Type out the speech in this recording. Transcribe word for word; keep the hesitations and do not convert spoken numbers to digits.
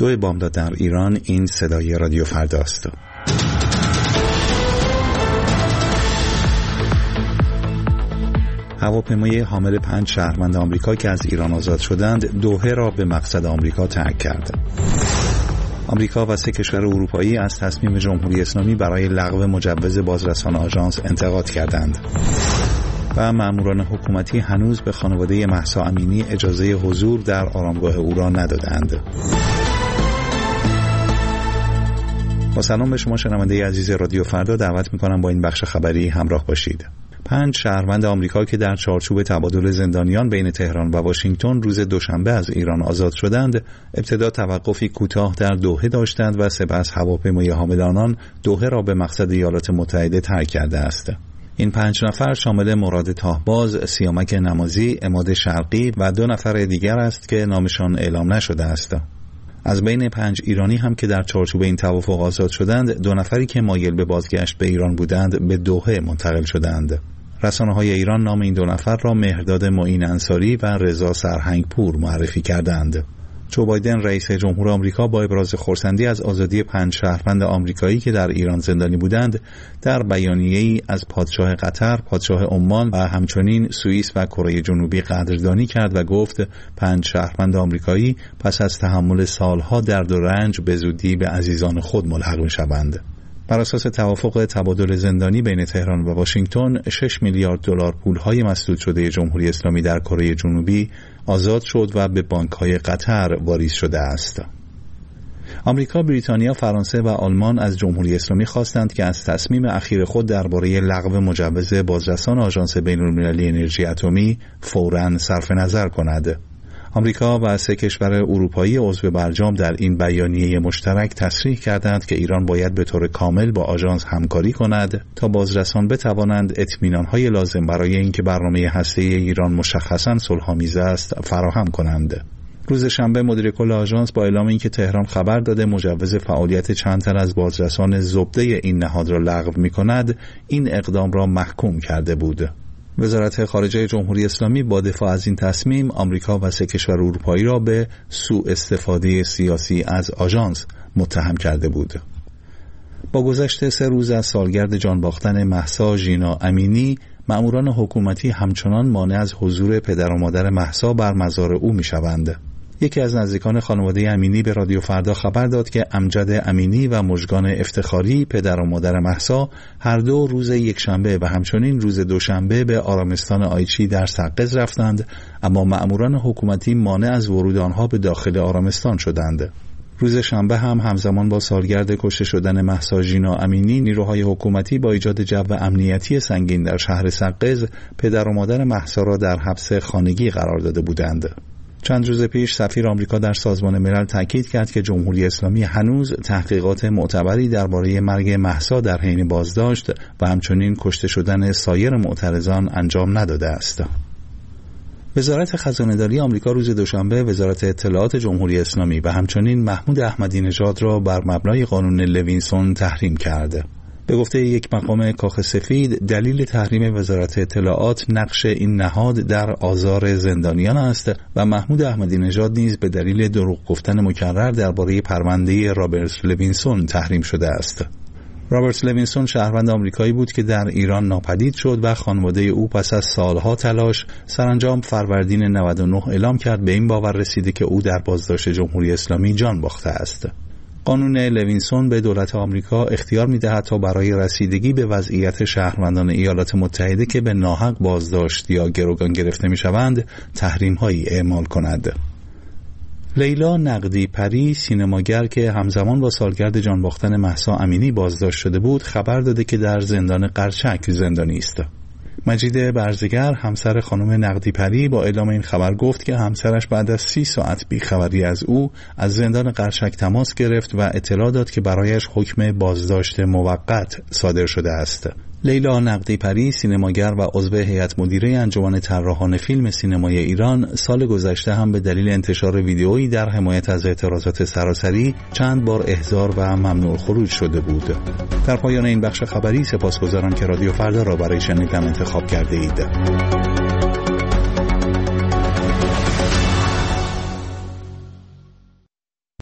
دو بامداد در ایران. این صدای رادیو فرداست. هواپیمای حامل پنج شهروند آمریکا که از ایران آزاد شدند دوحه را به مقصد آمریکا ترک کرد. آمریکا و سه کشور اروپایی از تصمیم جمهوری اسلامی برای لغو مجوز بازرسان آژانس انتقاد کردند و ماموران حکومتی هنوز به خانواده مهسا امینی اجازه حضور در آرامگاه او را ندادند. با سلام به شما شنونده عزیز رادیو فردا، دعوت می‌کنم با این بخش خبری همراه باشید. پنج شهروند آمریکا که در چارچوب تبادل زندانیان بین تهران و واشنگتن روز دوشنبه از ایران آزاد شدند، ابتدا توقفی کوتاه در دوحه داشتند و سپس هواپیمای حامل آنان دوحه را به مقصد ایالات متحده ترک کرده است. این پنج نفر شامل مراد تاهباز، سیامک نمازی، عماد شرقی و دو نفر دیگر است که نامشان اعلام نشده است. از بین پنج ایرانی هم که در چارچوب این توافق آزاد شدند، دو نفری که مایل به بازگشت به ایران بودند به دوحه منتقل شدند. رسانه‌های ایران نام این دو نفر را مهرداد معین انصاری و رضا سرهنگپور معرفی کردند. جو بایدن رئیس جمهور آمریکا با ابراز خرسندی از آزادی پنج شهروند آمریکایی که در ایران زندانی بودند، در بیانیه‌ای از پادشاه قطر، پادشاه عمان و همچنین سوئیس و کره جنوبی قدردانی کرد و گفت پنج شهروند آمریکایی پس از تحمل سالها درد و رنج به زودی به عزیزان خود ملحق می‌شوند. بر اساس توافق تبادل زندانی بین تهران و واشنگتن، شش میلیارد دلار پول‌های مسدود شده جمهوری اسلامی در کره جنوبی آزاد شد و به بانک‌های قطر واریز شده است. آمریکا، بریتانیا، فرانسه و آلمان از جمهوری اسلامی خواستند که از تصمیم اخیر خود درباره لغو مجوز بازرسان آژانس بین‌المللی انرژی اتمی فوراً صرف نظر کند. آمریکا و سه کشور اروپایی عضو برجام در این بیانیه مشترک تصریح کردند که ایران باید به طور کامل با آژانس همکاری کند تا بازرسان بتوانند اطمینان‌های لازم برای اینکه برنامه هسته‌ای ایران مشخصاً صلح‌آمیز است فراهم کنند. روز شنبه مدیر کل آژانس با اعلام اینکه تهران خبر داده مجوز فعالیت چند تن از بازرسان زبده این نهاد را لغو می‌کند، این اقدام را محکوم کرده بود. وزارت خارجه جمهوری اسلامی با دفاع از این تصمیم، آمریکا و سه کشور اروپایی را به سوء استفاده سیاسی از آژانس متهم کرده بود. با گذشت سه روز از سالگرد جان باختن مهسا ژینا امینی، ماموران حکومتی همچنان مانع از حضور پدر و مادر مهسا بر مزار او می‌شوند. یکی از نزدیکان خانواده امینی به رادیو فردا خبر داد که امجد امینی و مژگان افتخاری پدر و مادر مهسا هر دو روز یکشنبه و همچنین روز دوشنبه به آرامستان آیچی در سقز رفتند، اما ماموران حکومتی مانع از ورود آنها به داخل آرامستان شدند. روز شنبه هم همزمان با سالگرد کشته شدن مهسا ژینا امینی، نیروهای حکومتی با ایجاد جو امنیتی سنگین در شهر سقز پدر و مادر مهسا را در حبس خانگی قرار داده بودند. چند روز پیش سفیر آمریکا در سازمان ملل تاکید کرد که جمهوری اسلامی هنوز تحقیقات معتبری درباره مرگ مهسا در حین بازداشت و همچنین کشته شدن سایر معترضان انجام نداده است. وزارت خزانه‌داری آمریکا روز دوشنبه وزارت اطلاعات جمهوری اسلامی و همچنین محمود احمدی نژاد را بر مبنای قانون لوینسون تحریم کرد. به گفته یک مقام کاخ سفید، دلیل تحریم وزارت اطلاعات نقش این نهاد در آزار زندانیان است و محمود احمدی نژاد نیز به دلیل دروغ گفتن مکرر درباره پرونده رابرت لوینسون تحریم شده است. رابرت لوینسون شهروند آمریکایی بود که در ایران ناپدید شد و خانواده او پس از سالها تلاش سرانجام فروردین نود و نه اعلام کرد به این باور رسیده که او در بازداشت جمهوری اسلامی جان باخته است. قانون لوینسون به دولت آمریکا اختیار می‌دهد تا برای رسیدگی به وضعیت شهروندان ایالات متحده که به ناحق بازداشت یا گروگان گرفته می‌شوند، تحریم‌هایی اعمال کند. لیلا نقدی پری، سینماگر که همزمان با سالگرد جان باختن مهسا امینی بازداشت شده بود، خبر داده که در زندان قرچک زندانی است. مجید برزگر، همسر خانم نقدی پری، با اعلام این خبر گفت که همسرش بعد از سی ساعت بیخبری از او از زندان قرچک تماس گرفت و اطلاع داد که برایش حکم بازداشت موقت صادر شده است. لیلا نقدی پری، سینماگر و عضو هیئت مدیره انجمن طراحان فیلم سینمای ایران، سال گذشته هم به دلیل انتشار ویدئویی در حمایت از اعتراضات سراسری چند بار احضار و ممنوع خروج شده بود. در پایان این بخش خبری سپاسگزارم که رادیو فردا را برای شنیدن انتخاب کرده اید.